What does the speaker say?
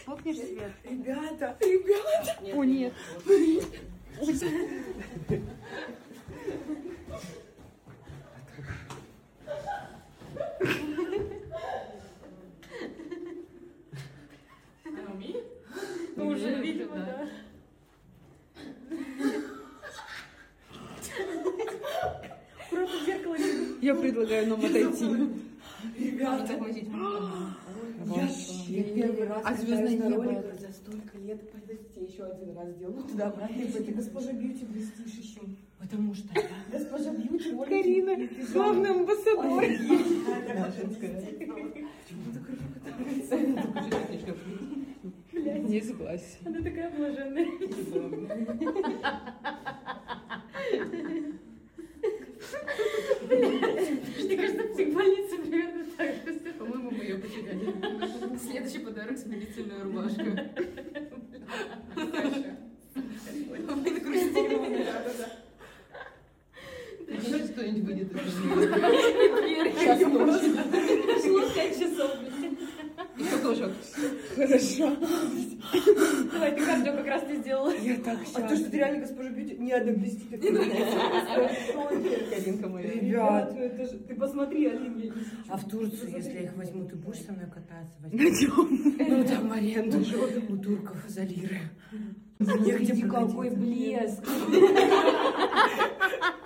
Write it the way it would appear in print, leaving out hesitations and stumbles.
Фокнешь свет? Ребята! О, нет. Она умеет? Уже, видимо, да. Просто в зеркало не видно. Я предлагаю нам отойти. Ребята! Я первый раз А звездное на небо? роликах за столько лет. Подождите, еще один раз сделаю. Туда-обратно. Ты госпожа Бьюти блестишь еще. Потому что Госпожа Бьюти, Оля. Карина, главный амбассадор. Не согласен. Она такая блаженная. мне кажется, в психбольнице примерно так же. По-моему, мы ее потеряли. Следующий подарок — смирительная рубашка. Мы накрутили. Сейчас кто-нибудь выйдет из Сейчас ночью. Прошло 5 часов. Я тоже. Хорошо. Давай, ты кардио как раз ты сделала. Я так А то, что ты реально госпожа Бьюти, ни одна блестит. Каринка моя. Ребят, это же... Ты посмотри, Алин, я не а в Турцию, если я их возьму, ты будешь со мной кататься? Пойдем. Ну, там аренду у турков за лиры. Негде какой прокатиться. блеск.